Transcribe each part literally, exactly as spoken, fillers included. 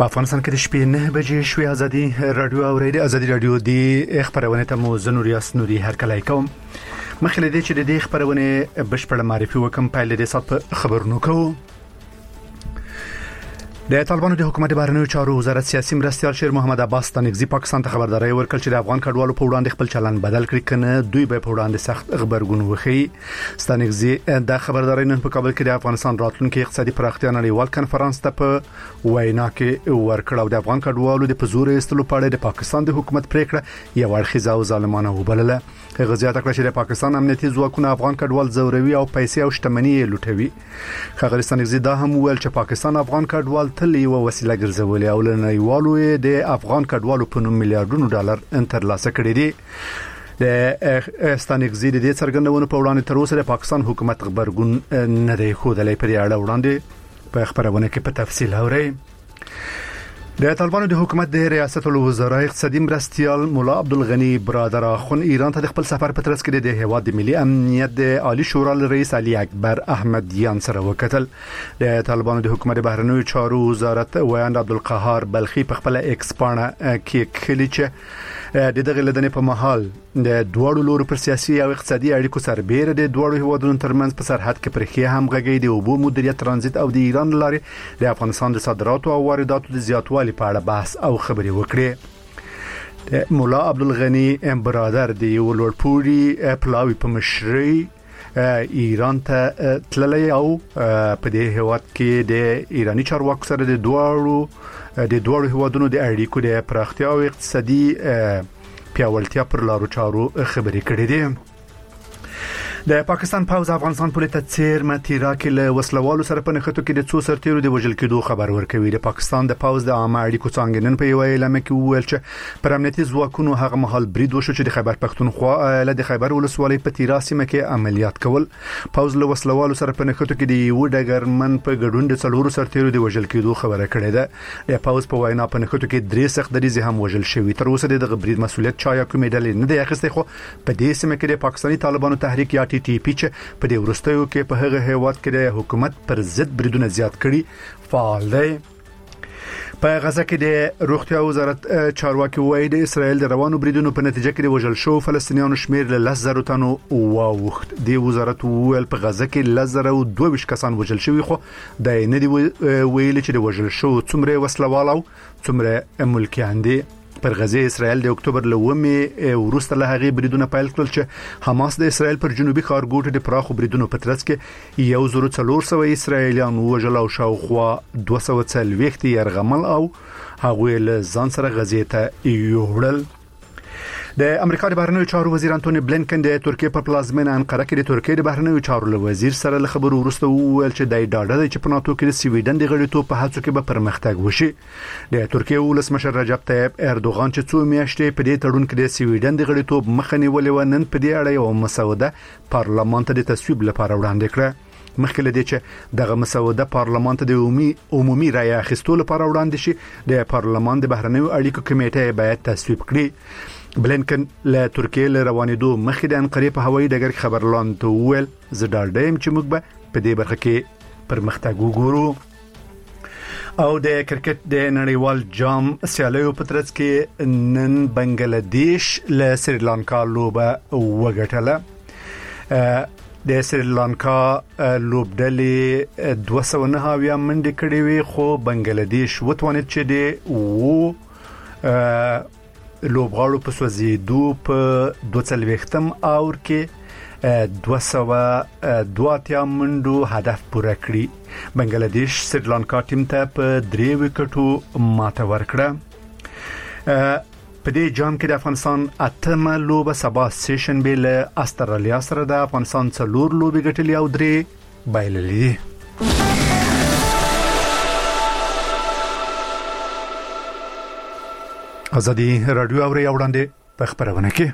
په افغانستان کې د شپې نه بجې شوې ازادي رادیو اوریدي ازادي رادیو د خبرونه ته مو زنور یاس نوري هر کله کوم مخکې دې چې د دې خبرونه بشپړ معرفي وکم په لدې سات خبرونو کوو د طالبانو د حکومت بهرنیو چارو وزارت سیاسي مرستيال شیر محمد عباس تنګزي پاکستان ته خبرداري ورکړ چې د افغان کډوالو په وړاندې خپل چلن بدل کړي کنه دوی به په وړاندې سخت خبرګون وخی ستانګزي د خبرداري نن په کابل کې د افغانستان راتلونکي اقتصادي پراختیا نړیوال کنفرانس ته په وینا کې ورکړ او د افغان کډوالو د پزور استلو په اړه د پاکستان د حکومت پریکړه یو اړخیزه او ظالمانه وبلله غزيات کړ چې د پاکستان امنیتي ځواکونه افغان کډوال زوروي او پیسې او شتمنۍ لوټوي خغرستان غزي دا هم ویل چې پاکستان افغان کډوال تل یو وسیله ګرځولې او لنیوالو د افغان کډوالو په نوم میلیارډونو ډالر انترلاسه کړي دي د ستانګزي د څرګندونو په وړاندې تر اوسه د پاکستان حکومت خبرګون نه دی خودلې پر اړه وړاندې په خبرونه کې په تفصیل اوري د طالبانو د حکومت د ریاست الوزرا اقتصادي مرستيال مولا عبدالغنی برادر اخون ایران ته د خپل سفر په ترڅ کې د هیواد د ملي امنیت د عالی شورا رئیس علي اکبر احمدیان سره وکتل د طالبانو د حکومت بهرنیو چارو وزارت ویاند عبدالقهار بلخي په خپل ایکس پاڼه کې کلی چې د دغه لدنې په محل د دوړو لورو پر سیاسي او اقتصادي اړیکو سربېره د دوړو هیوادونو ترمنځ په سرحد کې پرخي هم غږی د اوبو مدیریت ترانزیت او د ایران لارې د افغانستان د صادراتو او وارداتو د زیاتوالي په اړه بحث او خبري وکړي مولا عبدالغنی برادر د یو لوړپوړي پلاوی په مشرۍ ایران ته تللی او په دې هیواد کې د ایرانی چارواکو سره د دوړو د دوړو هیوادونو د اړیکو د پراختیا او اقتصادي پیاوړتیا پر لارو چارو خبرې کړې دي د پاکستان پوز افغانستان پولیس تیر متیرا کې له وسلوالو سره په نخښتو کې د څو سرتیرو د وژل کېدو خبر ورکوي د پاکستان د پوز د عامه اړیکو څنګه نن په یو اعلان کې وویل چې پر امنیتي ځواکونو هغه مهال برید وشو چې د خیبر پښتونخوا له د خیبر ولسوالۍ په تیرا سیمه کې عملیات کول پوز له وسلوالو سره په نخښتو کې د یو ډګرمن په ګډون د څلورو سرتیرو د وژل کېدو خبره کړې ده د پوز په وینا په نخښتو کې درې سخت دریزه هم وژل شوی تر اوسه د برید مسولیت چا یا کومې ډلې نه دی اخیسته خو په دې سیمه کې د پاکستاني طالبانو تحریک یا ټي ټي پی چې په دې ورستیو کې په هغه هیواد کې د حکومت پر ضد بریدونه زیات کړي فعال دی په غزه کې د روغتیا وزارت چارواکي وایي د اسرایل د روانو بریدونو په نتیجه کې د وژل شو فلسطینیانو شمیر له لسزر تنو واوښت د وزارت ویل په غزه کې لسزر او دوه ویشت کسان وژل شوی خو د نه دی ویل چې د وژل شو څومره وسلوال او څومره ملکیان دي پر غزه اسرائیل د اکتوبر لومې وروسته له هغه بریدونه پیل کړل چې حماس د اسرائیل پر جنوبي ښارګوټ د پراخو بریدونو په ترڅ کې یو زر څلور سوه اسرائیلیان وژل او شاوخوا دوه سوه څلوېښت يرغمل او هغه له ځان سره غزه ته یوړل د امریکا د بهرنیو چارو وزیر انټونی بلینکن د ترکیه په پلازمینه انقره کې د ترکیه د بهرنیو چارو وزیر سره له خبرو وروسته وویل چې د ډاډه دی چې په ناتو کې د سویډن د غړیتوب په هڅو کې به پرمختګ وشي د ترکیه ولسمشر رجب طیب اردوغان چې څو میاشتې په دې تړون کې د سویډن د غړیتوب مخه نیولې و نن په دې اړه یو مسوده پارلمان ته د تصویب لپاره وړاندې کړه مخکې لدې چې دغه مسوده پارلمان ته د عمومي عمومي رائے اخیستلو لپاره وړاندې شي د پارلمان د بهرنیو اړیکو کمیټه باید تصویب کړي بلینکن له ترکیه له روانېدو مخکې د انقره په هوایي ډګر کې خبرلان ته وویل زه ډاډه یم چې موږ به په دې برخه کې پرمختګ وګورو او د کرکټ د نړیوال جام سیالیو په ترڅ کې نن بنگلاديش له سریلانکا لوبه وګټله د سریلانکا لوبډلې دوه سوه نهه اویا منډې کړې وي خو بنگلاديش وتوانید چې د لوبغاړو په سوځېدو په دوه څلوېښتم اور کې دوه سوه دوه اتیا منډو هدف پوره کړی بنگلاديش سریلانکا ټیم ته په درې وکټو ماته ورکړه په دې جام کې د افغانستان اتمه لوبه سبا سیشن بیل استرالیا سره د افغانستان څلور لوبې ګټلې او درې بایللې ازادي رادیو اوري وړاندې په خبرونه کې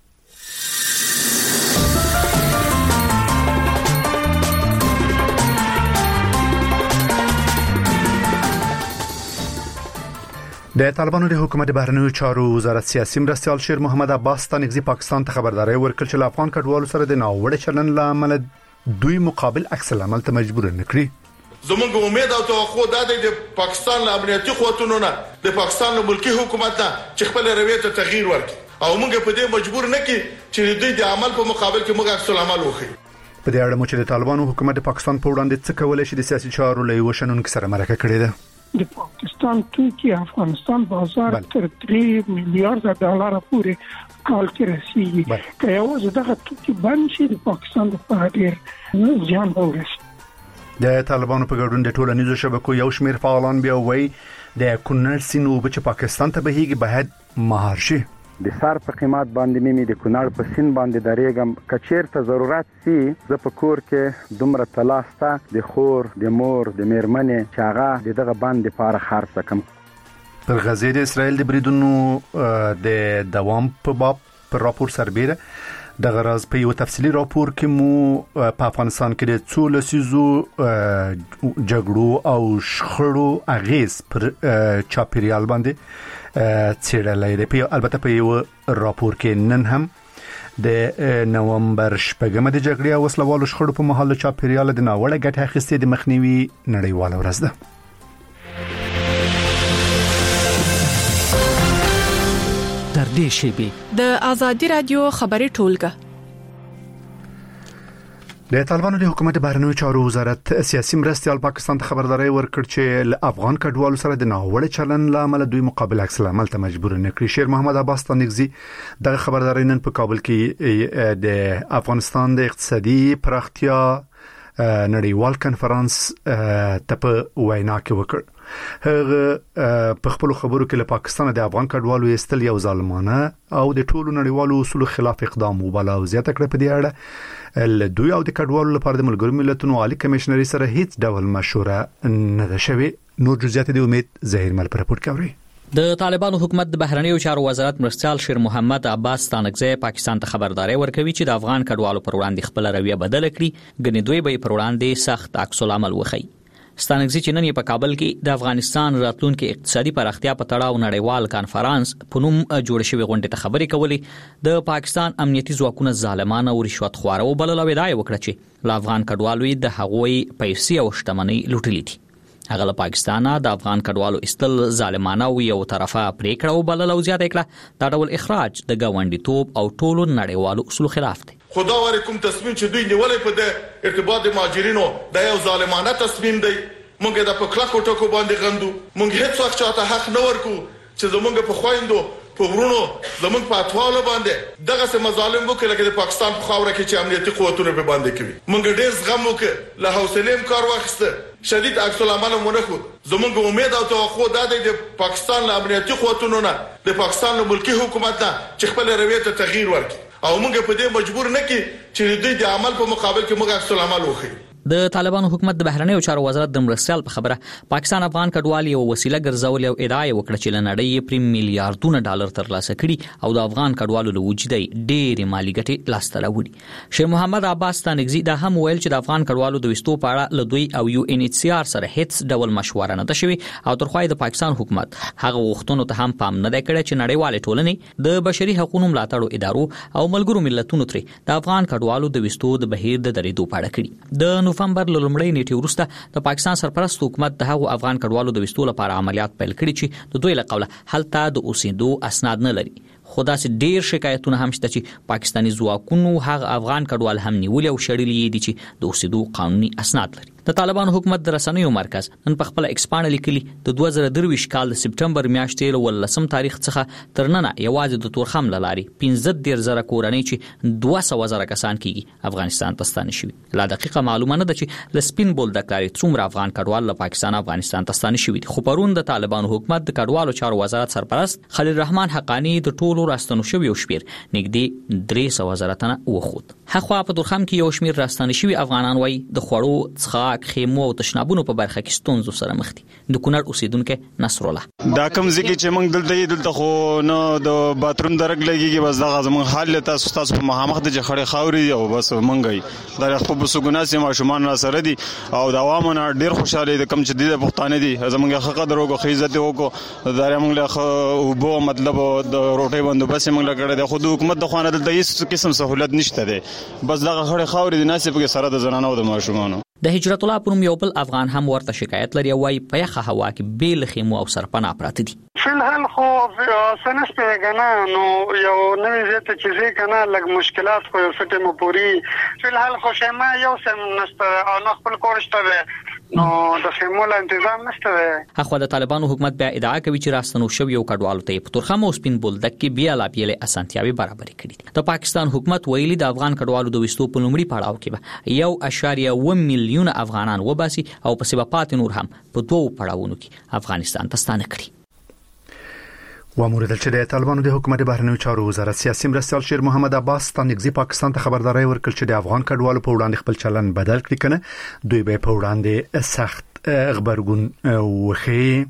د طالبانو د حکومت بهرنیو چارو وزارت سیاسي مرستيال شیر محمد عباس تنګزي پاکستان ته خبرداري ورکړه چې افغان کډوالو سره د ناوړه چلن لامل دوی مقابل عکس العمل ته مجبور نه کړي زمونږ امید او توقع دا دی د پاکستان له امنیتي قوتونو نه د پاکستان له ملکی حکومت نه چې خپل رویه ته تغییر ورکړي او موږ په دې مجبور نه کی چې دوی د عمل په مقابل کې موږ عکس العمل وکړو. په دې اړه مو چې د طالبانو حکومت د پاکستان په وړاندې څه کولای شي د سیاسي چارو له وشنونکو سره مرکه کړې ده. د پاکستان توکي افغانستان بازار تر درې میلیارډ ډالر پورې کال کې رسیدي. که یو ځدغه توکي باندې شي د پاکستان په ډیر ځان ورسي. د طالبانو په ګډون د ټولنیزو شبکو یو شمېر فعالان بیا وایي د کونړ سیند اوبه چې پاکستان ته بهیږي باید مهار شي. د سر په قیمت باندې مې د کونړ په سیند باندې درېږم کچیر ته ضرورت سي زه په کور کې دومره تلاسته د خور د مور د میرمنې چې هغه دغه باندې لپاره خرڅ کم. پر غزې د اسرائیل د بریدونو د دوام په باب پر راپور سربېره د غراز په یو تفصیلی راپور کې مو په افغانستان کې د څو لسیزو جګړو او شخړو اغیز پر چاپیریال باندې څېړلې ده. البته په یو راپور کې نن هم د نومبر شپږمه د جګړې او وسلوالو شخړو په مهال چاپیریال د ناوړه ګټې اخیستې د مخنیوي نړیواله ورځ ده. تر دې شی د آزادی رادیو خبري ټولګه. د طالبانو د حکومت بهرنیو چارو وزارت سیاسي مرستيال پاکستان ته خبرداري ورکړ چې له افغان کډوالو سره د ناوړه چلن لامل دوی مقابل عکس العمل ته مجبور نه کړي. شیر محمد عباس تانګزي د خبرداري نن په کابل کې د افغانستان د اقتصادي پراختیا نړیوال کنفرانس ته په وینا کې وکړ. هغه په خپل خبرو کې له پاکستان د افغان کډوالو استل یو ظالمانه او د ټولو نړیوالو اصولو خلاف اقدام وباله او زیاته کړ په دې اړه ل دوی او د کډوالو لپاره د ملګرو ملتونو عالی کمشنري سره هیڅ ډول مشوره نه ده شوې. نور جزئیات د امید ظاهر مل پر راپورټ کوي. د طالبانو حکومت د بهرنیو چارو وزارت مرستيال شیر محمد عباس تانګزي پاکستان ته خبرداري ورکوي چې د افغان کډوالو پر وړاندې خپل رویه بدل کړي غني دوی به پر وړاندې سخت عکس العمل وخی. ستانګزي چې نن په کابل کې د افغانستان راتلونکو اقتصادي پراختیا په تړاو نړیوال کانفرنس په نوم جوړ شوی غونډه ته خبرې کولې د پاکستان امنیتي ځواکونو ظالمانه او رشوت خوارو بلل ویدای وکړه چې ل افغان کډوالو د هغوی پیسې او شتمنۍ لوټلې دي. هغه له پاکستانه د افغان کډوالو استل ظالمانه او یو طرفه پریکړه وبلل او زیاته کړه دا ډول اخراج د ګاونډیتوب او ټولو نړیوالو اصولو خلاف دی. خدا ورکوم تصمیم چې دوی نیولې په د ارتباط د مهاجرینو د یو ظالمانه تصمیم دی. مونږ د په کلکو ټکو باندې غندو. مونږ هیڅ وخت چاته حق نه ورکو چې زمونږ په خويندو په ورونو زمونږ په اطفالو باندې دغه څه مظالم وکړي لکه د پاکستان په خاوره کې چې امنیتي قوتونه په باندې کوي. مونږ ډېر زغم وکړ له حوصله کار واخیسته شدید عکس العمل مونږ خو زمونږ امید او توقع دا دی د پاکستان له امنیتي قوتونو نه د پاکستان له ملکی حکومت نه چې خپل رویه ته تغییر ورکړي او مونږ په دې مجبور نه کی چې دوی د عمل په مقابل کې مونږ عکس العمل وکړي. د طالبانو حکومت د بهرنیو چارو وزارت د مرستيال په خبره پاکستان افغان کډوال یو وسیله ګرځول او ادعای وکړه چې لنړی پریم میلیارډونه ډالر ترلاسه کړي او د افغان کډوالو له وجودي ډېری مالی ګټې لاسته راوړي. شیر محمد عباس تانګزي دا هم ویل چې د افغان کډوالو د وستو په اړه له دوی او یو ان ایچ سی آر سره هیڅ ډول مشوره نه ده شوې او ترخوای د پاکستان حکومت هغه وختونو ته هم پام نه دی کړی چې نړیوال ټولنې د بشري حقوقو ملاتړو ادارو او ملګرو ملتونو ترې د افغان کډوالو د وستو د بهیر د درېدو په اړه کړي. د نوفمبر لومړۍ نیټه وروسته د پاکستان سرپرست حکومت د هغو افغان کډوالو د وستو لپاره عملیات پیل کړي چې د دوی له قوله هلته د اوسېدو اسناد نه لري. خو داسې ډیر شکایتونه هم شته چې پاکستاني ځواکونو هغه افغان کډوال هم نیولي او شړلي دي چې د اوسېدو قانوني اسناد لري. د طالبانو حکومت د رسنیو مرکز نن په خپل ایکسپانډ لیکلي د دوه زره درویشت کال د سپټمبر میاشتې له ولسم تاریخ څخه تر نن یوازې د تورخم لاري پنځه دېرش زره کورنۍ چې دوه سوه زره کسان کیږي افغانستان ته ستانه شوي. لا دقیقه معلومه نه ده چې ل سپین بولدک لاري څومره افغان کډوال له پاکستان افغانستان ته ستانه شوي دي. خو پرون د طالبانو حکومت د کډوالو چارو وزارت سرپرست خلیل رحمان حقانی د ټولو راستنو شوي شمیر نږدې درې سوه زره تنه وخوت. هغه په تورخم کې یو شمیر راستنه شوي افغانان وای د خوړو څښاک خیمو او تشنابونو په برخه کې ستونزو سره مخ دي. د کونړ اوسیدونکو نصر الله دا کوم ځکه چې موږ دلته دلته خو نو د باتروم درک لګيږي بس دغه زموږ حال تاسو تاسو په مخامخ د جخړې خاوري او بس منګي دا خپل بسګونه سي ماشومان را سره دي او د عوامو ډیر خوشاله دي کوم چې د پښتانه دي زموږ حق دروغه خیزت وکړو دا موږ له وبو مطلب د روټي بندوبست موږ لګړه د خود حکومت د خوانه دلته هیڅ قسم سہولت نشته ده بس دغه خړې خاوري د ناسب کې سره د زنانو او د ماشومانو د هجرت الله پروم یو بل افغان هم ورته شکایت لري وای په یخه هوا کې بیل خیمو او سرپنا پراته دي. فلحال خو سنسته کنه نو یو نوې زیاته چې کنه لګ مشکلات خو څه مو پوری فلحال خو شمه یو سم نسته او نو خپل کورشته نو د خیمو له تنظیم نشته. اخو د طالبانو حکومت بیا ادعا کوي چې راستنو شو یو کډوالو ته په تورخم او سپین بولدک کې بیا لا بیلې اسانتیاوي برابرې کړې. د پاکستان حکومت ویلي د افغان کډوالو د وستو په لومړي پړاو کې به یو اشاریه و میلیون افغانان وباسي او په سببات نور هم په دوو پړاوونو کې افغانستان ته ستانه کړي. وامور دل چې د طالبانو د حکومت بهرنیو چارو وزارت سیاسي مرستیال شیر محمد عباس ستانګزي پاکستان ته خبرداري ورکړ چې د افغان کډوالو په وړاندې خپل چلن بدل کړي کنه دوی به په وړاندې سخت خبرګون وخی.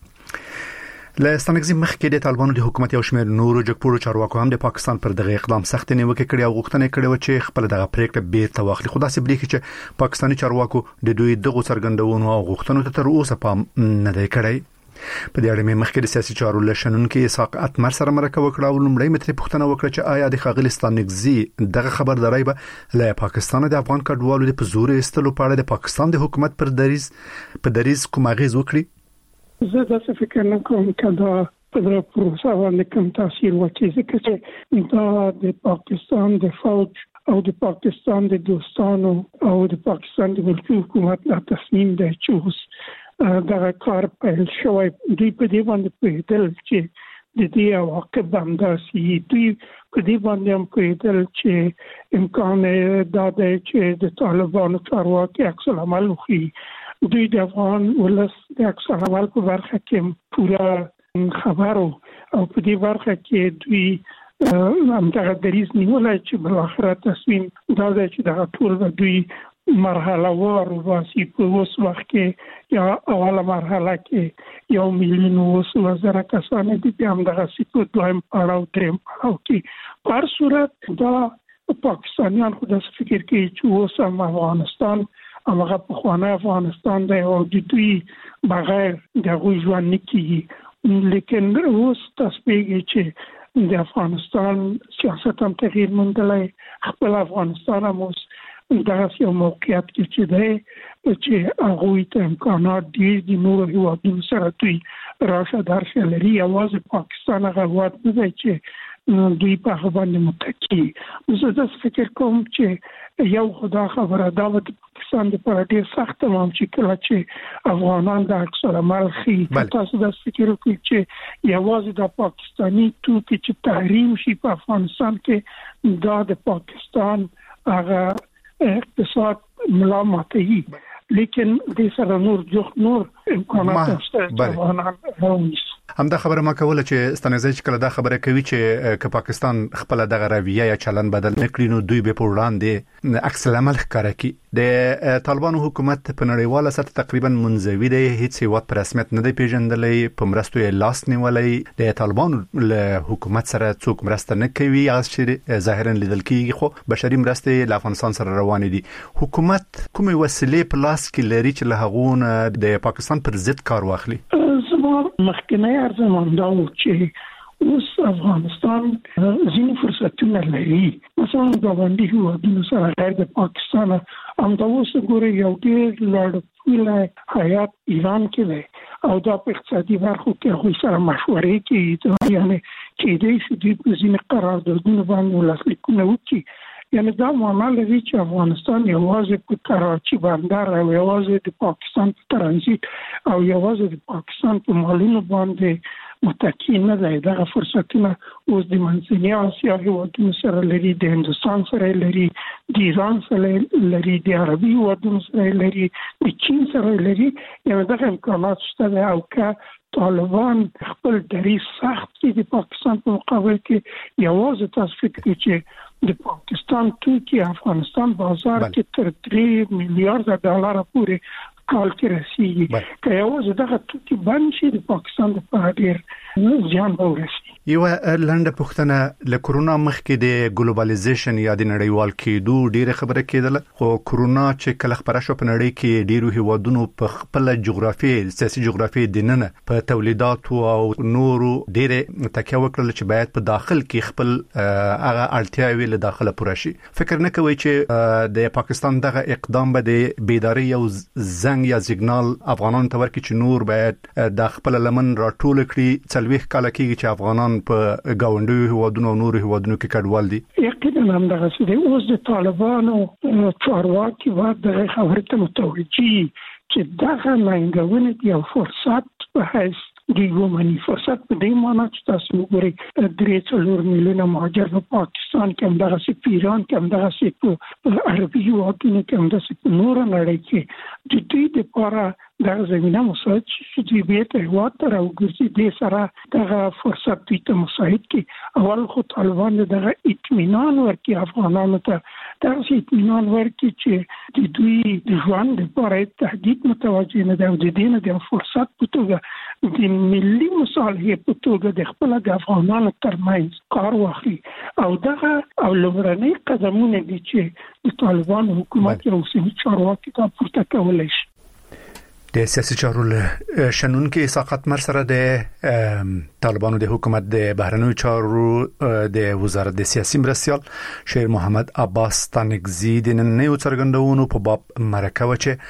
لستانګزي مخکې د طالبانو د حکومت یو شمېر نورو جګپوړو چارواکو هم د پاکستان پر دغه اقدام سخت نیوکه کړې او غوښتنه کړې و چې خپل دغه پریکړه بیرته واخلي. خو داسې بریښي چې پاکستاني چارواکو د دوی دغه څرګندونو او غوښتنو ته تر اوسه پام نه دی کړی. په دې اړه مې مخکې د سیاسي چارو لشنون کې اسحاق اتمر سره مرکه وکړه او لومړی متر پوښتنه وکړه چې آیا د ښاغلي ستانګزي دغه خبرداري به له پاکستان د افغان کډوالو د پزور استلو په اړه د پاکستان د حکومت پر دریز په دریز کوم اغیز وکړي. زه د څه فکر نه کوم چې دا په دغه پروسه باندې کوم تاثیر وکړي ځکه چې دا د پاکستان د فوج او د پاکستان د دوستانو او د پاکستان د ملکي حکومت لا تصمیم دی چې دا کار پیل شوی. دوی په دې باندې پوهېدل چې د دې عواقب هم داسې دوی په دې باندې هم پوهېدل چې امکان دا دی چې د طالبانو چارواکي عکس العمل وښيي. دوی د افغان ولس د عکس العمل په برخه کې پوره خبرو او په دې برخه کې دوی همدغه دریځ نیولی چې بالاخره تصمیم دا دی چې دغه ټول به دوی مرحله وار واسي په اوس وخت کې یا اوله مرحله کې یو میلیون وسو زره کسان دي په همدغه سیپو دویم پړاو دریم پړاو کې په هر صورت دا پاکستانیان خو د فکر کوي چې اوس هم افغانستان هغه په خوانه افغانستان دی او د دوی بغیر د ژوند نه کیږي. لیکن اوس تاسو پیږي چې د افغانستان سیاست هم تغییر موندلی خپل افغانستان هم اوس دغه یو موقعیت کې چې دی چې هغوی ته امکانات ډېر دي نورو هیوادونو سره دوی راشه درشه لري. یوازې پاکستان هغه هیواد نه دی چې دوی په هغه باندې متکي. زه داسې فکر کوم چې یو خدا خبره دا به د پاکستان دپاره ډېر سخته وم چې کله چې افغانان د عکس العمل ښیي. تاسو داسې فکر وکړئ چې یوازې د پاکستاني توکي چې تحریم شي په افغانستان کې دا د پاکستان هغه اقتصاد ملامتي لیکن د سره نور جوخ نور امکانات شته. هم دا خبره ما کوله چې ستانګزي چې کله دا خبره کوي چې ک پاکستان خپل دغه رویه یا چلن بدل نکړي نو دوی به په وړاندې عکس العمل ښکاره کوي. د طالبانو حکومت په نړیواله سطح تقریبا منزوي دی، هیڅ هیواد په رسمیت نه دی پیژندلې، په مرستو یې لاس نیولې. د طالبانو له حکومت سره څوک مرسته نه کوي، هغه چې ظاهرا لیدل کیږي خو بشري مرستې له افغانستان سره روان دي. حکومت کومه وسیلې په لاس کې لري چې له هغونه د پاکستان پر ضد کار واخلي؟ مخکنی ارزمان دا و چې اوس افغانستان ځینې فرصتونه لري. مثلا د باندې هیوادونو سره غیر د پاکستان هم دا اوس ګوري یو ډېر لوړ پوړی حیات ایران کې دی او دا په اقتصادي برخو کې هغوی سره مشورې کوي، یعنې کېدای شي دوی په ځینې قراردادونو باندې لاسلیکونه وکړي. یعنی دا معنا لري چې افغانستان یوازې په کراچي بندر او یوازې د پاکستان په ترانزیت او یوازې د پاکستان په مالونو باندې متکی نه دی. دغه فرصتونه اوس د منځنۍ اسیا هیوادونو سره لري، د هندوستان سره لري، د ایران سره لري، د عربي هیوادونو سره لري، د چین سره لري. یعنی دغه امکانات شته دی او که طالبان خپل دریځ سخت کړي د پاکستان په مقابل کې، یوازې تاسو فکر کړئ چې د پاکستان توکي افغانستان بازار کې تر درې میلیارډ ډالر پورې کال کې رسیږي. که یوازې دغه توکي بند شي د پاکستان لپاره ډېر زیان به ورسي. یو لنډه پوښتنه له کورونا مخکې د ګلوبلایزیشن یا د نړیوال کېدو ډیره خبره کېدله خو کورونا چې کله خبره شو په نړۍ کې ډیرو هیوادونو په خپل جغرافي سیاسي جغرافي دننه په تولیداتو او نورو ډیره تکیه وکړل چې باید په داخل کې خپل هغه اړتیاوي له داخله پوره شي. فکر نه کوي چې د پاکستان دغه اقدام به د بیداری او زنګ یا سیګنال افغانانو ته ورکړي چې نور باید د خپل لمن راټول کړي څلويخ کال کېږي چې افغانان په گاونډي هیوادونو او نورو هیوادونو کې کډوال دي. یقینا هم دغه څه دی. اوس د طالبانو چارواکي باید د خبرې ته متوجي چې دغه لنګونه یو فرصت په هیڅ دیو منی فرصت په دې معنی چې تاسو وګورئ درې څلور میلیونه مهاجر په پاکستان کې هم دغه سي پیران کې هم دغه سي په عربي هیوادونو کې هم دغه سي نور نړۍ کې د دې لپاره دغه زمينه مساعد چې دې به ته وته راوګرځي د سره دغه فرصت دې مساعد کې اول خو طالبان دغه اطمینان ورکړي افغانانو ته دغه اطمینان ورکړي چې د دوی د ژوند لپاره تهدید متوجه نه دی او د دې نه د فرصت په توګه د ملي مصالحې په توګه د خپل د افغانانو ترمنځ کار واخلي او دغه او لومړني قدمونه دي چې د طالبان حکومت یو سمي چارواکي ته پورته کولای شي. د سیاسي چارو شنن کې ساقط مر سره د طالبانو د حکومت د بهرنیو چارو د وزارت د سیاسي مرستيال شیر محمد عباس ستانکزی د نن یو څرګندونو په باب مرکه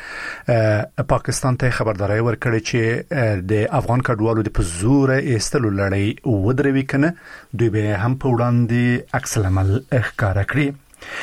وچه پاکستان ته خبرداري ورکړي چې د افغان کډوالو د پزور ایستلو لړۍ ودروي کنه دوی به هم په وړاندې عکس العمل ښکارا کړی.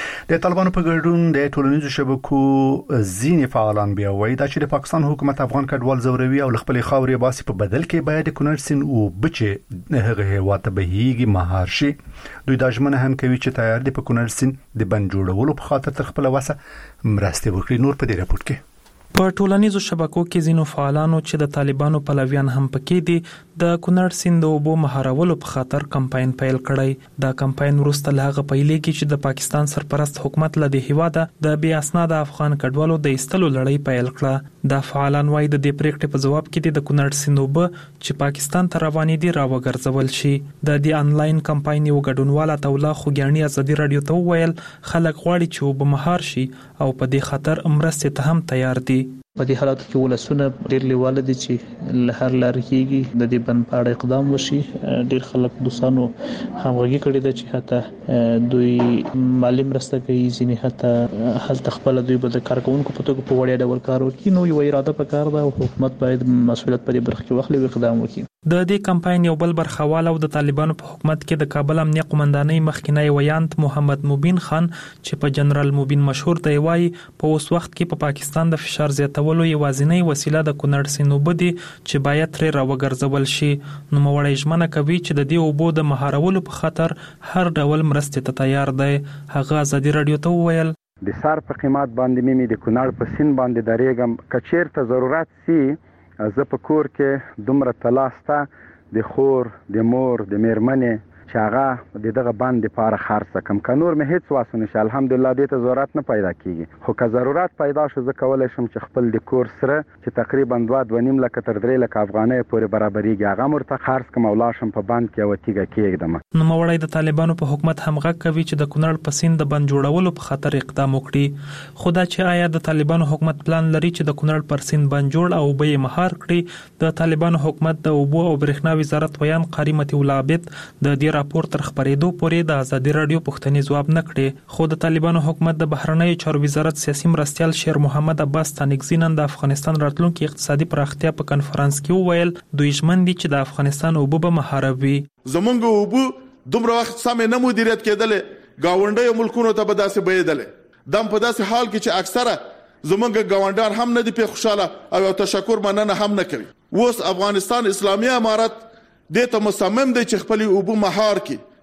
د طالبانو په ګډون د ټولنیزو شبکو ځینې فعالان بیا وایي دا چې د پاکستان حکومت افغان کډوال زوروي او خپل خاورې باسي په بدل کې باید کونړ سین او بچي هغه هوا ته بهيږي مهار شي. دوی دا ژمنه هم کوي چې تیار دي په کونړ سین د بند جوړولو په خاطر تر خپل وسه مرسته وکړي. نور په دې راپورټ کې په ټولنیزو شبکو کې ځینو فعالانو چې د طالبانو پلویان هم پکې دي د کونړ سیند او بو مهارولو په خاطر کمپاین پیل کړی. دا کمپاین وروسته لاغه پیلې کې چې د پاکستان سرپرست حکومت له هیواده د بې اسناد افغان کډوالو د ایستلو لړۍ پیل کړه. دا فعالان وايي د دې پریکټې په جواب کې د کونړ سیند او بو چې پاکستان ته روانې دي راوګرځول شي. د دې انلاین کمپاین یو ګډونواله تولا خوګیانی ازادي رادیو ته ویل خلک غواړي چې وب مهار شي او په دې خاطر مرسته ته هم تیار دي. په دې حالت کې ولسونه ډېر لیواله دي چې له هر لار کېږي د دې بند په اړه اقدام وشي. ډېر خلک دوستانو همغږي کړي ده چې حتی دوی مالی مرسته کوي ځینې حتی هلته خپل دوی به د کارکونکو په توګه په وړیا ډول کار وکړي. نو یو اراده پکار ده او حکومت باید مسؤلیت په دې برخه کې واخلي او اقدام وکړي. د دې کمپاین یو بل برخوال او د طالبانو په حکومت کې د کابل امنیه قومندانۍ مخکینی ویانت محمد مبین خان چې په جنرال مبین مشهور دی وایي په اوس وخت کې په پاکستان د فشار زیاتولو یوازینی وسیله د کونړ سینوب دي چې باید تر راوګرځول شي. نو موړی ژمنه کوي چې د دې اوبو د مهارولو په خاطر هر ډول مرستې ته تیار دی. هغه ازادي رادیو ته وویل د سار په قیمت باندې مې د کونړ په سین باندې درېږم کچیر ته ضرورت سي زه په کور کې دومره تلاسته د خور د مور د میرمنې چې هغه د دغه باندې لپاره خرڅ کم کنور مې هیڅ واسه نشه الحمدلله دې ته ضرورت نه پیدا کیږي. خو که ضرورت پیدا شو زه کولای شم چې خپل د کور سره چې تقریبا دوه دوه نیم لکه تر درې لکه افغانۍ پورې برابرېږي هغه مرته خرڅ کم او لاشم په باند کې او تیګه کېږدم. نو موړی د طالبانو په حکومت همغه کوي چې د کونړ په سیند د بند جوړولو په خاطر اقدام وکړي. خدا چې آیا د طالبانو حکومت پلان لري چې د کونړ پر سیند بند جوړ او به مهار کړي. د طالبانو حکومت د اوبو او برېښنا وزارت ویان قاری متي ولابت د دې راپور تر خبرې دو پورې د ازادي رادیو پښتني ځواب نکړي. خو د طالبانو حکومت د بهرنیو چارو وزارت سیاسي مرستيال شیر محمد عباس ستانکزی نن د افغانستان راتلونکي اقتصادي پراختیا په کنفرانس کې وویل دوی ژمن دي چې د افغانستان اوبه به مهاروي. زمونږ اوبه دومره وخت سم نه مدیریت کېدل گاونډي ملکونو ته به داسې بېدل دم په داسې حال کې چې اکثره زمونږ گاونډیان هم نه دي په خوشاله او تشکر مننه هم نه کوي. اوس افغانستان اسلامي امارت دې ته مصمم دی چې خپل اوبه مهار کړي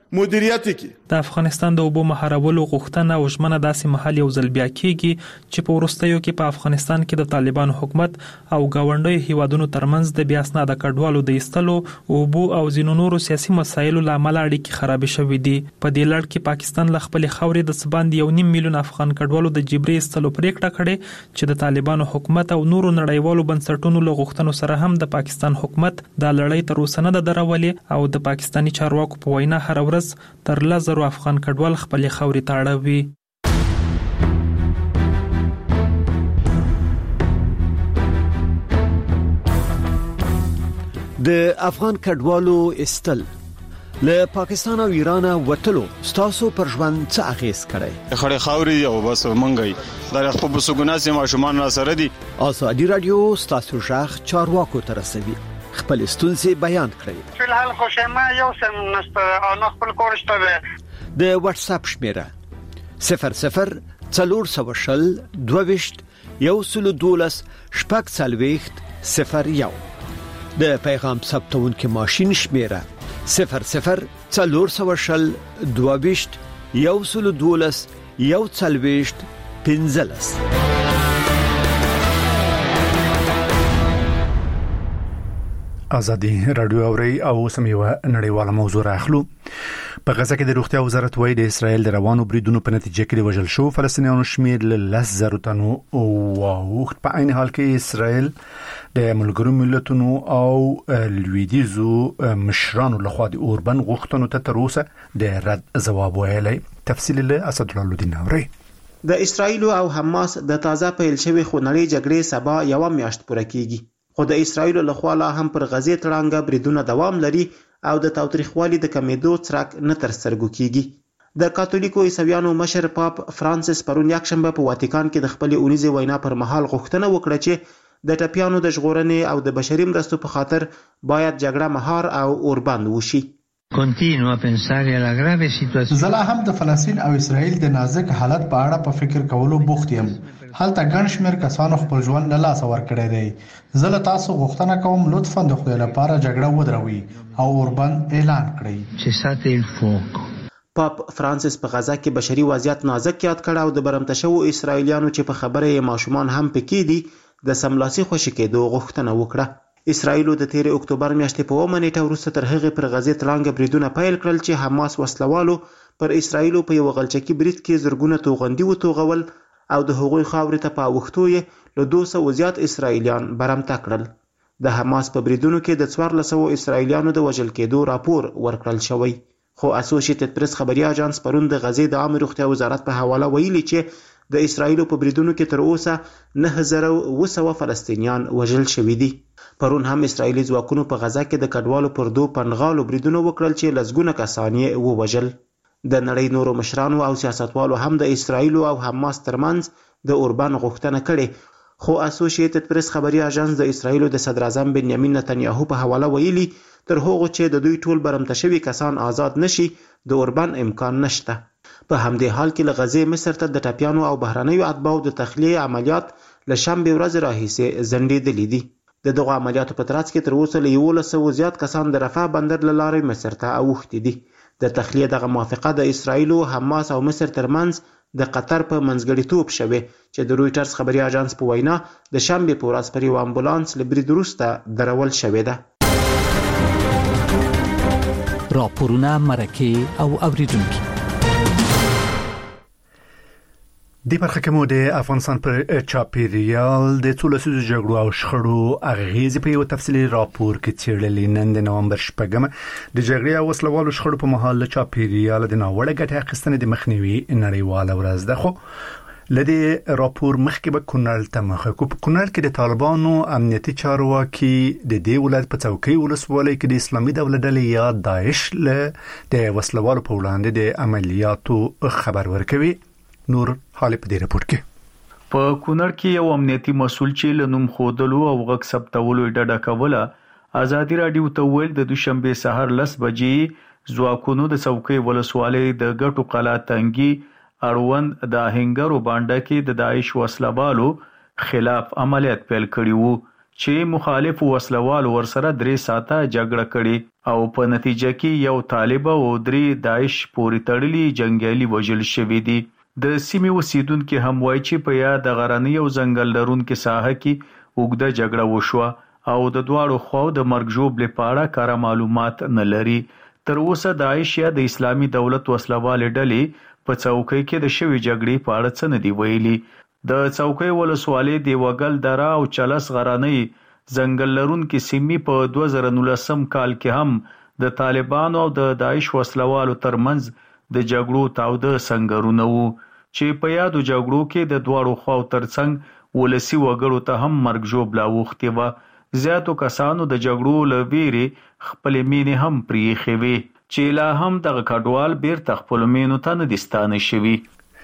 مدیریت کی. د افغانستان د اوبو مهارولو غوښتنه او ژمنه داسې محل یو ځل بیا کیږي چې په وروستیو کې په افغانستان کې د طالبانو حکومت او گاونډي هیوادونو ترمنځ د بیا اسناد کډوالو د ایستلو اوبو او ځینو نورو سیاسي مسایلو لامل اړیکې خراب شوې دي. په دې لړ کې پاکستان ل خپل خاورې د سباند یو نیم میلیون افغان کډوالو د جبري ایستلو پریکړه کړې چې د طالبانو حکومت او نورو نړیوالو بنسټونو له غوښتنو سره هم د پاکستان حکومت د لړۍ تر اوسه نه درولې او د پاکستاني چارواکو په وینا هر ورځ تر لزرو افغان کډوال خپل خاورې ته اړوي. د افغان کډوالو استل له پاکستان او ایران وټلو ستاسو پر ژوند څه اغیز کړي؟ خړې خاوري او بس منګي دا خپل بسګوناسي ماشومان را سره دي. ازادي رادیو ستاسو ژغ چارواکو تر رسوي. خپل ستونزې بیان کړئ. فلحال خوشما یو سم نست او نو خپل کورشته ده. د واتس اپ شمیره صفر صفر څلور سوه شل دوه یو سل دولس شپږ څلوېښت صفر یو. د پیغام ثبتونکو ماشین شمیره صفر صفر څلور سوه شل دوه یو سل دولس یو څلوېښت پنځلس. ازادي رادیو اوري او سميوه نړیواله موضوع راخلو. په غزه کې د روغتیا وزارت وایي د اسرایل د روانو بریدونو په نتیجه کې د وژل شو فلسطینیانو شمیر له لس زره تنو او وخت په عین حال کې اسرایل د ملګرو ملتونو او لویدیزو مشرانو لخوا د اوربن غوښتنو ته تر اوسه د رد جواب ویلی. تفصیل له اسد الله الدین اوري. د اسرایل او حماس د تازه پیل شوی خونړۍ جګړې سبا یو میاشت پوره کیږي. خو د اسرایل له خوا لا هم پر غزې تړانګه بریدونه دوام لري او د تاوتریخوالي د کمیدو څرک نه تر سترګو کیږي. د کاتولیکو عیسویانو مشر پاپ فرانسیس پرون یکشنبه په واتیکان کې د خپل اونیزه وینا پر مهال غوښتنه وکړه چې د ټپیانو د ژغورنې او د بشري مرستو په خاطر باید جګړه مهار او اوربند وشي. زه لا هم د فلسطین او اسرائیل د نازک حالت په اړه په فکر کولو بوخت یم. هلته ګڼ شمېر کسانو خپل ژوند له لاسه ورکړی دی. زه له تاسو غوښتنه کوم لطفاً د خدای لپاره جګړه ودروي او اوربند اعلان کړئ. پاپ فرانسیس په غزه کې بشري وضعیت نازک یاد کړ او د برمته شوو اسرائیلیانو چې په خبره یې ماشومان هم پکې دي د سملاسي خوشي کېدو غوښتنه وکړه. اسرائیل د تیر اکتوبر میاشتې په اومه نیټه وروسته تر هغه پر غزې تړانګه بریدونه پیل کړل چې حماس وسلوالو پر اسرائیل په یو غلچکی برید کې زرګونه توغندي وتوغول او د هغوی خاورې ته په اوښتو یې له دوه سوه زیات اسرائیلیان برمته کړل. د حماس په بریدونو کې د څوارلس سوه اسرائیلیانو د وژل کېدو راپور ورکړل شوی. خو اسوسییټډ پریس خبري اژانس پرون د غزې د عامه روغتیا وزارت په حواله ویلي چې د اسرائیل په بریدونو کې تر اوسه نه زره اوه سوه فلسطینیان وژل شوي دي. پرون هم اسرائیلي ځواکونو په غزه کې د کډوالو پر دوه پنغالو بریدونه وکړل چې لسګونه کسان یې ووژل. د نړۍ نورو مشرانو او سیاستوالو هم د اسرائیل او حماس ترمنځ د اوربن غوښتنه کړې. خو اسوسییټډ پریس خبري اژانس د اسرائیل د صدر اعظم بنیامین نتنیاهو په حواله ویلي تر هغه چې د دوی ټول برمته شوي کسان آزاد نشي د اوربن امکان نشته. په همدې حال کې له غزې مصر ته د ټپیانو او بهرنیو اتباعو د تخلیې عملیات له شنبې ورځې راهیسې ځنډېدلي دي. د دغو عملیاتو په ترڅ کې تر اوسه له یولس سوه زیات کسان د رفح بندر له لارې مصر ته اوښتي دي. د تخلیې دغه موافقه د اسرائیل، حماس او مصر ترمنځ د قطر په منځګړیتوب شوې چې د رویټرز خبري اژانس په وینا د شنبې په ورځ پر یو امبولانس له برید وروسته درول شوې ده. راپورونه مرکه او اوریدونکي د برخه کې مو د افغانستان پر چاپیریال د څو لسیزو جګړو او شخړو اغیزې په یو تفصیلي راپور کې څېړلې. نن د نومبر شپږمه د جګړې او وسلوالو شخړو په مهال له چاپیریال د ناوړه ګټې اخیستنې د مخنیوي نړیواله ورځ ده. خو لدی راپور مخکې به کونړ ته مخه کو. په کونړ کې د طالبانو امنیتي چارواکي د دې ولایت په څوکۍ ولسوالۍ کې د اسلامي دولت ډلې یا داعش له د وسلوالو په وړاندې د عملیاتو خبر ورکوي. نور حال په دې رپورت کې په کونړ کې یو امنیتي مسؤل چې لنوم خودلو او غږ ثبتولو ډډه کوله ازادي رادیو ته ویل د دوشنبه سحر لس بجې ځواکونو د څوکۍ ولسوالۍ د ګټو قلا تنګي اړوند د هنګرو باندې کې د داعش وسلوالو خلاف عملیات پیل کړي وو چې مخالف وسلوال ورسره درې ساعته جګړه کړې او په نتیجه کې یو طالب او درې داعش پورې تړلي جنگیالي وژل شوي دي. د سیمې اوسیدونکو هم وایي چې په یاد غرنۍ او ځنګل لرونکو ساحه کې اوږده جګړه وشوه او د دواړو خواو د مرګ ژوبلې په اړه کاره معلومات نه لري. تر اوسه داعش یا د اسلامي دولت وسلوالې ډلې په څوکۍ کې د شوې جګړې په اړه څه نه دی ویلي. د څوکۍ ولسوالۍ د وګل دره او چلس غرنۍ ځنګل لرونکو سیمې په دوه زره نولسم کال کې هم د طالبانو او د داعش وسلوالو ترمنځ د جګړو تاوده سنگرونه وو چې په یادو جګړو کې د دواړو خواو ترڅنګ ولسی وګړو ته هم مرګ ژوبله اوښتې وه. زیاتو کسانو د جګړو له ویرې خپلې مینې هم پرېښې وې چې لا هم دغه کډوال بیرته خپلو مینو ته نه دي ستانه شوي.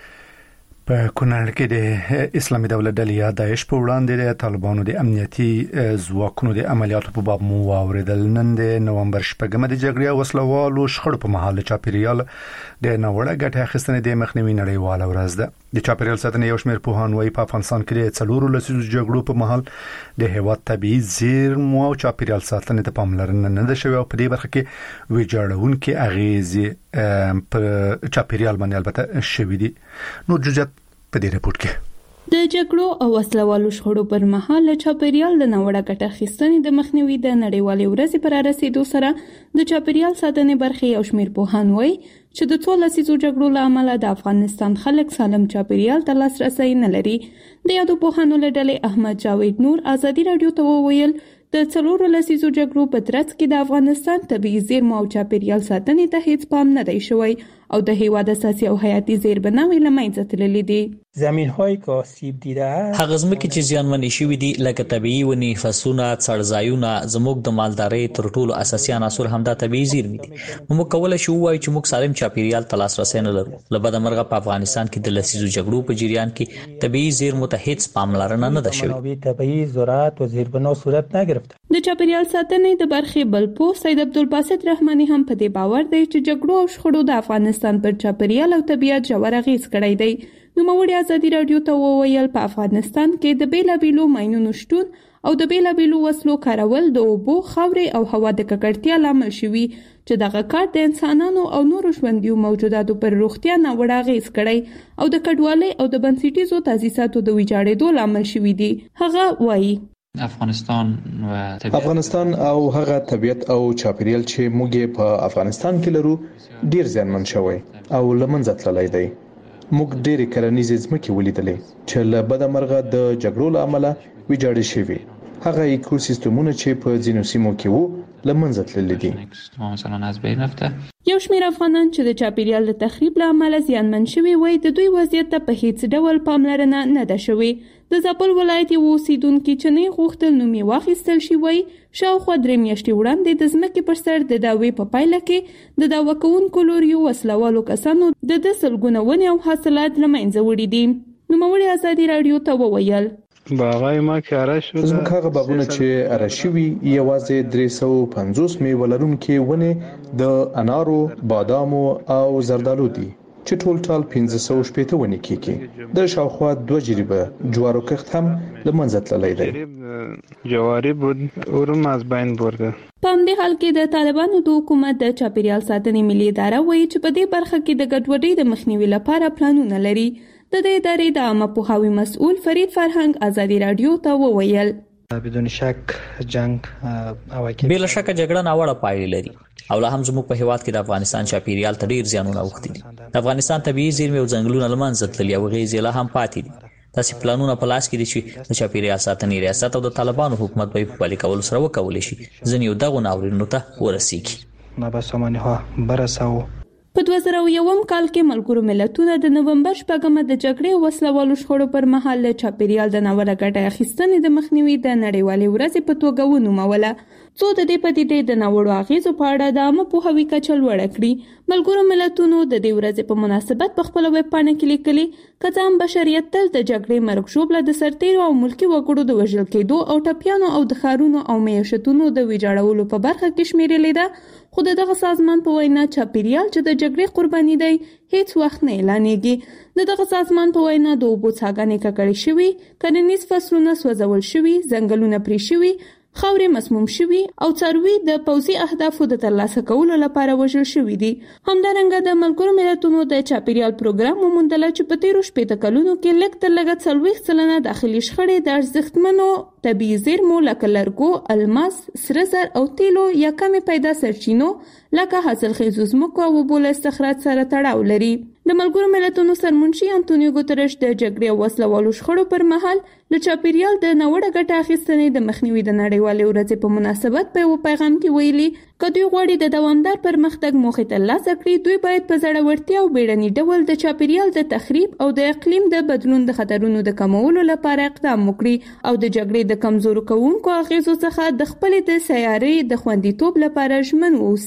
په کونړ کې د اسلامي دولت ډلې یا داعش په وړاندې د طالبانو د امنیتي ځواکونو د عملیاتو په باب مو واوریدل. نن د نومبر شپږمه د جګړې او وسلوالو شخړو په مهال چاپیریال د نوړه ګټه اخیستنې د مخنیوي نړیواله ورځ ده. د چاپیریال ساتنې یو شمېر پوهان وايي په افغانستان کې د څلورو لسیزو جګړو په مهال د هېواد طبیعي زیرمو او چاپیریال ساتنې ته پاملرنه نه ده شوې او په دې برخه کې ویجاړونکي اغېزې په چاپیریال باندې البته شوې دي. نو جوجت په دې رپورت کې د جګړو او وسلوالو شخړو پر مهال چاپیریال د نوړه ګټه اخیستنې د مخنیوي د نړیوالې ورځې پر رسیدو سره د چاپیریال ساتنې برخې یو شمېر پوهان وایي چې د څو لسیزو جګړو له امله د افغانستان خلک سالم چاپیریال ته لاسرسی نه لري. د یادو پوهانو له ډلې احمد جاوید نور ازادي راډیو ته وویل د څلورو لسیزو جګړو په ترڅ کې د افغانستان طبیعي زیرمو او چاپیریال ساتنې ته هیڅ پام نه دی شوی او د هیواد اساسي او حیاتي زیربناوې له منځه تللې دي. زمین‌های که آسیب دیده است هغه ځمکې چې زیانمنې شوي دي لکه طبیعي ونې، فصلونه، څړځایونه زموږ د مالدارۍ تر ټولو اساسي عناصر همدا طبیعي زیرمې دي. موږ کولی شو ووایو چې موږ سالم چاپیریال ته لاسرسی نه لرو. له بده مرغه په افغانستان کې د لسیزو جګړو په جریان کې طبیعي زیرمو ته هیڅ پاملرنه نه ده شوې. طبیعي زراعت و زیربنا صورت نگرفته. د چاپیریال ساتنې د برخې بل پوه سید عبدالباسط رحماني هم په دې باور دی چې جګړو او شخړو د افغانستان پر چاپیریال او طبیعت ژور اغېز کړی دی. نوموړي ازادي راډیو ته وویل په افغانستان کې د بیلابیلو ماینونو شتون او د بیلابیلو وسلو کارول د اوبو، خاورې او هوا د ککړتیا لامل شوي چې دغه کار د انسانانو او نورو ژوندیو موجوداتو پر روغتیا ناوړه اغېز کړی او د کډوالۍ او د بنسټیزو تاسیساتو د ویجاړېدو لامل شوي دي. هغه وایي افغانستان و افغانستان او هغه طبیعت او چاپیریال چې موږ په افغانستان کې لرو ډیر زیانمن شوی او لمنځه تللی دی. موږ ډېرې کرنیزې ځمکې ولیدلې چې له بده مرغه د جګړو له امله ویجاړې شوي. هغه ایکوسیستمونه چې په ځینو سیمو کې وو له منځه تللي دي. یو شمېر افغانان چې د چاپیریال د تخریب له امله زیانمن شوي وایي د دوی وضعیت ته په هیڅ ډول پاملرنه نه ده شوې. د زابل ولایت یو اوسیدونکي چې نه غوښتل نوم یې واخیستل شي وایي شاوخوا درې میاشتې وړاندې د ځمکې پر سر د دعوې په پایله کې د دعوه کوونکو لوریو وسلوالو کسانو د ده سلګونه ونې او حاصلات له منځه وړي دي. نوموړي ازادي راډیو ته وویل باغای ما کې اره شو زموږ هغه باغونه چې اره شوي یوازې درې سوه پنځوس میوه لرونکي ونې د انارو، بادامو او زردالو دي چې ټول ټال پنځه سوه شپېته ونې کېږي. د شاوخوا دوه جریبه جوارو کښت هم له منځه تللی دی. جواری بود اورم از بین برده. په همدې حال کې د طالبانو د حکومت د چاپیریال ساتنې ملي اداره وایي چې په دې برخه کې د ګډوډۍ د مخنیوي لپاره پلانونه لري. د دې ادارې د عامه پوهاوي مسؤل فرید فرهنګ ازادي راډیو ته وویل بدون شک جنگ او بلا شک جګړه ناوړه پایلې لري او لا هم زموږ په هیواد کې د افغانستان چاپیریال ته ډیر زیانونه اوښتي دي. د افغانستان طبیعي زیرمې او ځنګلونه له منځه تللي او اغېزې لا هم پاتې دي. داسې پلانونه په لاس کې دي چې د چاپیریال ساتنې ریاست او د طالبانو حکومت به په پلي کولو سره وکولی شي ځینې دغو ناورینونو ته ورسیږي. نابسامانی‌ها برساو په دوه زره یو کال کې ملګرو ملتونو د نومبر شپږمه د جګړې او وسلوالو شخړو پر مهال له چاپیریال د ناوړه ګټې اخیستنې د مخنیوي د نړیوالې ورځې په توګه ونوموله څو د دې پدیدې د ناوړو اغېزو په اړه د عامه پوهاوي کچه لوړه کړي. ملګرو ملتونو د دې ورځې په مناسبت په خپله ویب پاڼه کې لیکلي که څه هم بشریت تل د جګړې مرګ ژوبله د سرتیرو او ملکي وګړو د وژل کېدو او ټپیانو او د ښارونو او معیشتونو د ویجاړولو په برخه کې شمیرلې ده، خو دغه سازمان په وینا چاپیریال چې د جګړې قرباني دی هیڅ وخت نه اعلانېږي. دغه سازمان په وینا د اوبو څاګانې ککړې شوي، کرنیز فصلونه سوځول شوي، ځنګلونه پرې شوي، خاورې مسموم شوي او څاروي د پوځي اهدافو د ترلاسه کولو لپاره وژل شوي دي. همدارنګه د ملګرو ملتونو د چاپیریال پروګرام وموندله چې په تیرو شپېته کلونو کې لږ تر لږه څلوېښت سلنه داخلي شخړې د ارزښتمنو طبیعي زیرمو لکه لرګو، الماس، سره زر او تیلو یا کمې پیدا سرچینو لکه حاصلخیزو ځمکو او اوبو له استخراج سره تړاو لري. د ملګرو ملتونو سرمنشي انټونیو ګوترش د جګړې او وسلوالو شخړو پر مهال له چاپیریال د ناوړه ګټه اخیستنې د مخنیوي د نړیوالې ورځې په مناسبت په یو پیغام کې ویلي که دوی غواړي د دوامدار پرمختګ موخې ترلاسه کړي، دوی باید په زړورتیا او بیړني ډول د چاپیریال د تخریب او د اقلیم د بدلون د خطرونو د کمولو لپاره اقدام وکړي او د جګړې د کمزورو کوونکو اغیزو څخه د خپلې د سیارې د خوندیتوب لپاره ژمن واوسي.